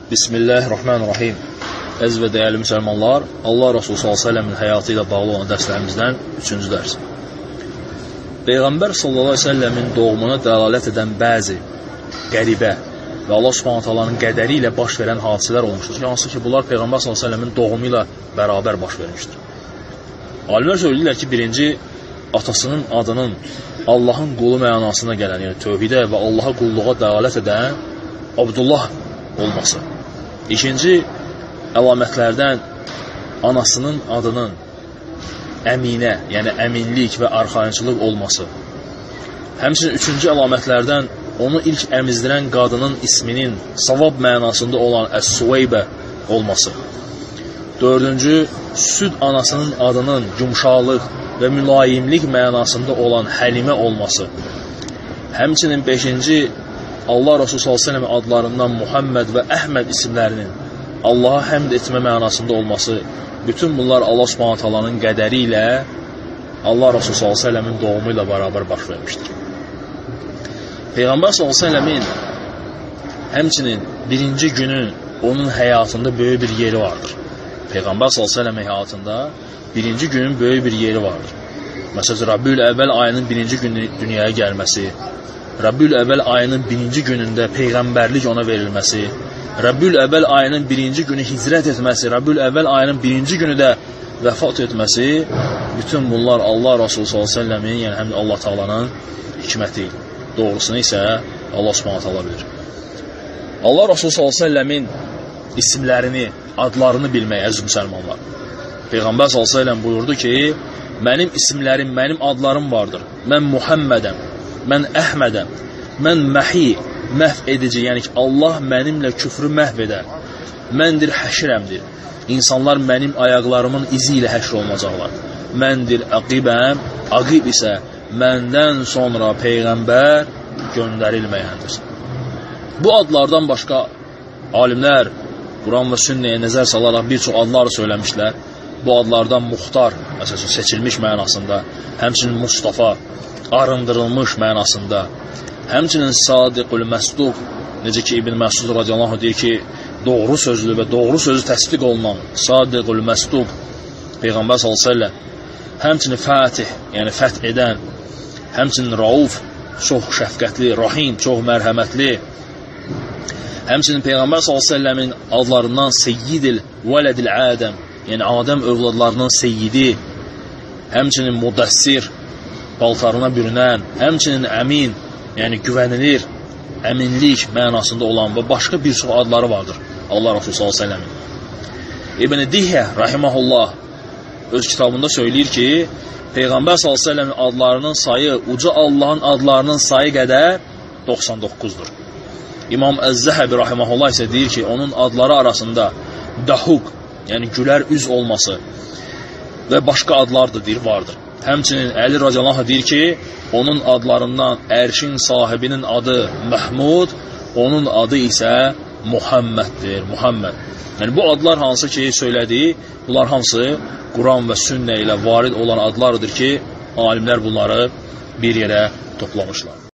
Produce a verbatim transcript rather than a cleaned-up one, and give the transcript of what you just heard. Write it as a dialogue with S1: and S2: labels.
S1: Bismillahirrahmanirrahim. Əziz və dəyərli müsəlmanlar, Allah Rasulü sallallahu əleyhi və səlləmin həyatı ilə bağlı olan dərslərimizdən üçüncü dərs. Peyğəmbər sallallahu əleyhi və səlləmin doğumuna dəlalət edən bəzi qəribə və Allah Subhanahu taalanın qədəri ilə baş verən hadisələr olmuşdur. Hansı ki, bunlar Peyğəmbər sallallahu əleyhi və səlləmin doğumu ilə bərabər baş vermişdir. Alimlər söyləyirlər ki, birinci, atasının adının Allahın qulu mənasına gələn, yəni tövhidə və Allaha qulluğa dəlalət edən Abdullah olması. İkinci əlamətlərdən anasının adının Əminə, yəni əminlik və arxayınçılıq olması. Həmçinin üçüncü əlamətlərdən onu ilk əmizdirən qadının isminin savab mənasında olan Əs-Suveybə olması. Dördüncü, süd anasının adının yumşalıq və mülayimlik mənasında olan Həlimə olması. Həmçinin beşinci, Allah Rasulü sallallahu əleyhi və səlləm adlarından Muhammed və Əhməd isimlərinin Allaha həmd etmə mənasında olması. Bütün bunlar Allah Subhanahu taalanın qədəri ilə Allah Rasulü sallallahu əleyhi və səlləmin doğumu ilə bərabər baş vermişdir. Peyğəmbər sallallahu əleyhi və səlləmin həmçinin birinci günü onun həyatında böyük bir yeri vardır. Peyğəmbər sallallahu əleyhi və səlləmin həyatında birinci günün böyük bir yeri vardır. Məsələn, Rəbiül Əvvəl ayının birinci günü dünyaya gəlməsi, Rəbiül Əvvəl ayının birinci günündə Peyğəmbərlik ona verilməsi, Rəbiül Əvvəl ayının birinci günü hicrət etməsi, Rəbiül Əvvəl ayının birinci günü də vəfat etməsi, bütün bunlar Allah Rasulü sallallahu əleyhi və səlləmin, yəni həm Allah Taalanın hikməti. Doğrusunu isə Allah Subhanahu taala bilir. Allah Rasulü sallallahu əleyhi və səlləmin isimlərini, adlarını bilmək, əziz müsəlmanlar. Peyğəmbər sallallahu əleyhi və səlləm buyurdu ki, mənim isimlərim, mənim adlarım vardır. Mən Muhammədəm, mən Əhmədəm, mən Məhi, məhv edici, yəni ki, Allah mənimlə küfrü məhv edər. Məndir həşirəmdir. İnsanlar mənim ayaqlarımın izi ilə həşr olunacaqlar. Məndir əqibəm, aqib isə məndən sonra Peyğəmbər göndərilməyəndir. Bu adlardan başqa alimlər Quran və sünnəyə nəzər salaraq bir çox adlar söyləmişlər. Bu adlardan Muxtar, məsələn, seçilmiş mənasında, həmçinin Mustafa, arındırılmış mənasında, həmçinin Sadiqul Məsduq, necə ki İbn Məsud radiyallahu anh deyir ki, doğru sözlü və doğru sözü təsdiq olunan Sadiqul Məsduq Peyğəmbər sallallahu əleyhi və səlləm, həmçinin Fatih, yəni fəth edən, həmçinin Rauf, çox şəfqətli, Rahim, çox mərhəmətli, həmçinin Peyğəmbər sallallahu əleyhi və səlləmin adlarından Seyyidil Vələdil Ədəm, yəni Adəm övladlarının seyyidi, həmçinin Mudassir, paltarına bürünən, həmçinin Əmin, yəni güvənilir, əminlik mənasında olan və başqa bir çox adları vardır Allah Rasulü sallallahu əleyhi və səlləmin. İbn Dihyə rahimehullah öz kitabında söyləyir ki, Peyğəmbər sallallahu əleyhi və səlləmin adlarının sayı uca Allahın adlarının sayı qədər doxsan doqquzdur. İmam Əz-Zəhəbi rahimehullah isə deyir ki, onun adları arasında Dahuq, yəni gülər üz olması və başqa adlar da deyir, vardır. Həmçinin Əli radiyallahu anh deyir ki, onun adlarından ərşin sahibinin adı Məhmud, onun adı isə Muhammeddir, Muhammed. Yəni bu adlar hansı ki söylədiyi, bunlar hamısı Quran və sünnə ilə varid olan adlardır ki, alimlər bunları bir yerə toplamışlar.